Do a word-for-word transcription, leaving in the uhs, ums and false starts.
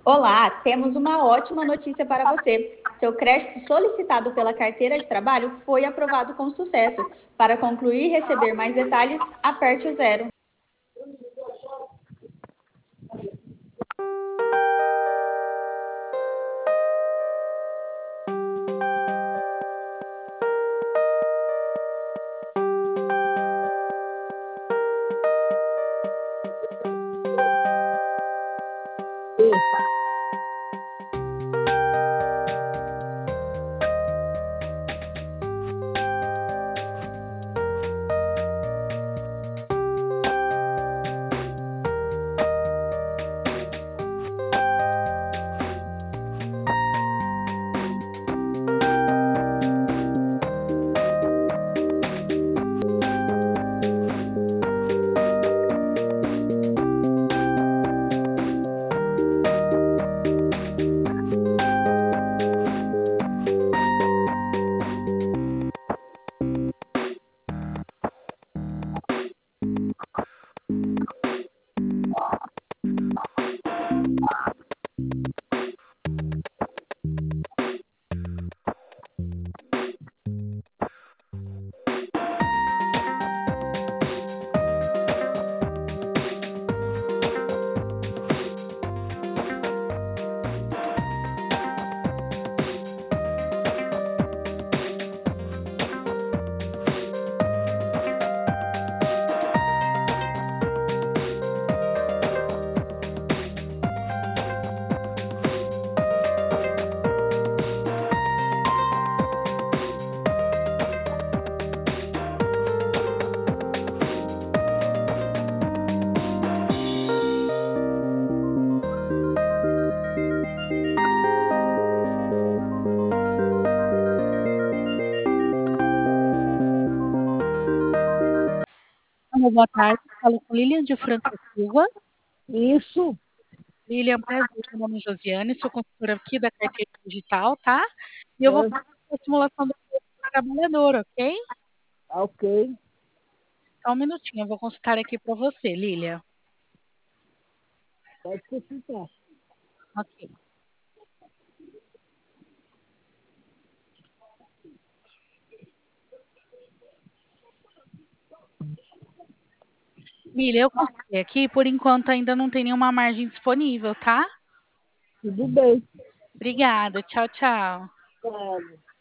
Olá, temos uma ótima notícia para você. Seu crédito solicitado pela carteira de trabalho foi aprovado com sucesso. Para concluir e receber mais detalhes, aperte o zero. Alô, boa tarde. Falo com Lilian de Franco Silva. Isso, Lilian, prazer. Meu nome é Josiane, sou consultora aqui da Carteira Digital, tá? E eu vou é, fazer a simulação do trabalhador, ok? ok. Só um minutinho, eu vou consultar aqui para você, Lilian. Pode consultar. Ok. Lilian, eu consultei aqui, por enquanto ainda não tem nenhuma margem disponível, tá? Tudo bem. Obrigada, tchau, tchau. Claro.